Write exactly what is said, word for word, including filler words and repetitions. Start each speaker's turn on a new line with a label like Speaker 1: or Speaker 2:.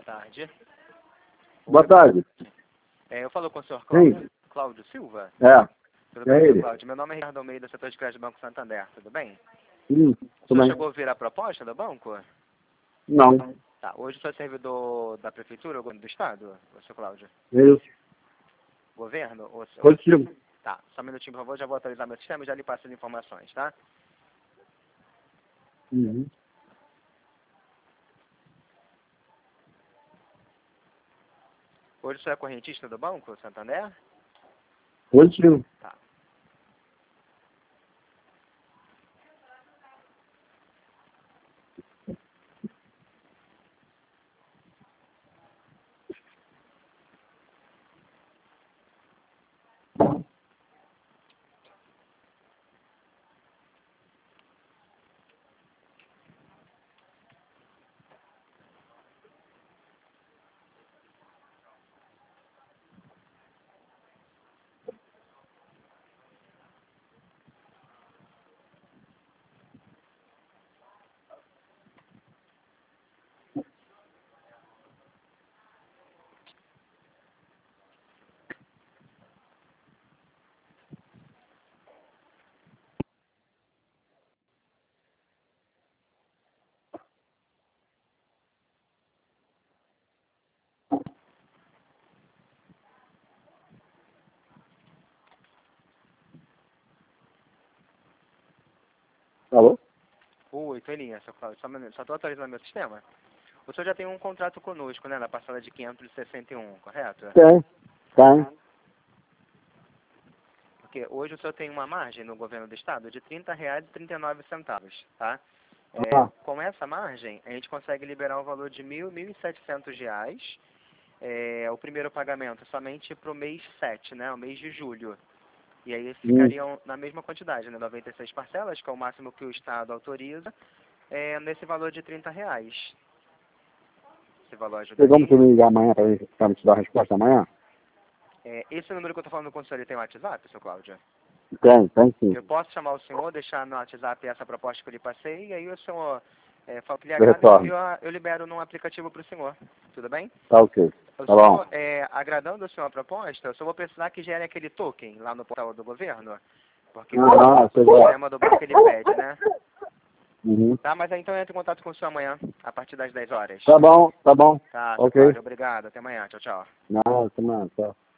Speaker 1: boa tarde.
Speaker 2: Boa tarde.
Speaker 1: É, eu falo com o senhor Cláudio, Cláudio Silva.
Speaker 2: É.
Speaker 1: Tudo bem,
Speaker 2: É
Speaker 1: senhor
Speaker 2: ele.
Speaker 1: Cláudio? Meu nome é Ricardo Almeida, setor de crédito do Banco Santander. Tudo bem?
Speaker 2: Hum,
Speaker 1: O
Speaker 2: tudo
Speaker 1: senhor
Speaker 2: bem.
Speaker 1: chegou a ver a proposta do banco?
Speaker 2: Não.
Speaker 1: Tá. Hoje o senhor é servidor da prefeitura ou do estado, o senhor Cláudio?
Speaker 2: Isso.
Speaker 1: Governo? Ou, ou...
Speaker 2: Positivo.
Speaker 1: Tá. Só um minutinho, por favor. Já vou atualizar meu sistema e já lhe passo as informações, tá?
Speaker 2: Uhum.
Speaker 1: Hoje o senhor é correntista do banco, Santander?
Speaker 2: Positivo.
Speaker 1: Tá.
Speaker 2: Alô?
Speaker 1: Oi, tô em linha, senhor Cláudio. Só um minuto. Só tô atualizando meu sistema. O senhor já tem um contrato conosco, né? Na parcela de quinhentos e sessenta e um, correto?
Speaker 2: Tem. Tem.
Speaker 1: Porque hoje o senhor tem uma margem no governo do estado de trinta reais e trinta e nove centavos, tá? É,
Speaker 2: Ah.
Speaker 1: com essa margem, a gente consegue liberar o valor de mil, mil e setecentos reais. É, o primeiro pagamento somente para o mês sete, né? O mês de julho. E aí
Speaker 2: Hum.
Speaker 1: ficariam na mesma quantidade, né? noventa e seis parcelas, que é o máximo que o estado autoriza, é, nesse valor de trinta reais. Esse valor
Speaker 2: Tem como você
Speaker 1: ajudaria?
Speaker 2: me ligar amanhã para me, pra me te dar a resposta amanhã?
Speaker 1: É, esse número que eu estou falando com o senhor, ele tem WhatsApp, seu Cláudio?
Speaker 2: Tem, tem sim.
Speaker 1: Eu posso chamar o senhor, deixar no WhatsApp essa proposta que eu lhe passei, e aí o senhor é, fala que lhe
Speaker 2: Eu
Speaker 1: agrada, eu,
Speaker 2: retorno.
Speaker 1: eu, eu libero num aplicativo para o senhor. Tudo bem?
Speaker 2: Tá ok.
Speaker 1: O
Speaker 2: Tá bom.
Speaker 1: senhor, é, agradando o senhor a proposta, eu só vou precisar que gere aquele token lá no portal do governo, porque o,
Speaker 2: Ah,
Speaker 1: o
Speaker 2: sei lá.
Speaker 1: sistema do banco ele pede, né?
Speaker 2: Uhum.
Speaker 1: Tá, mas aí então eu entro em contato com o senhor amanhã, a partir das dez horas.
Speaker 2: Tá bom, tá bom.
Speaker 1: Tá, seu
Speaker 2: Ok.
Speaker 1: Cláudio, obrigado. Até amanhã. Tchau, tchau.
Speaker 2: Não, semana, tchau.